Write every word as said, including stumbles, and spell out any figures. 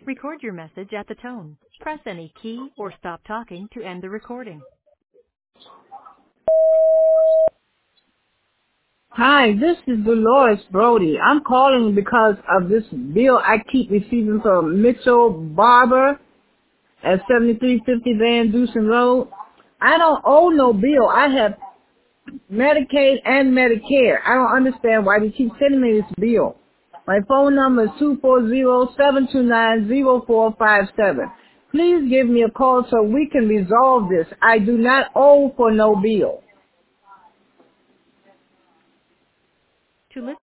Record your message at the tone. Press any key or stop talking to end the recording. Hi, this is Dolores Brody. I'm calling because of this bill I keep receiving from Mitchell Barber at seventy-three fifty Van Dusen Road. I don't owe no bill. I have Medicaid and Medicare. I don't understand why they keep sending me this bill. My phone number is two four zero, seven two nine, zero four five seven. Please give me a call so we can resolve this. I do not owe for no bill. To listen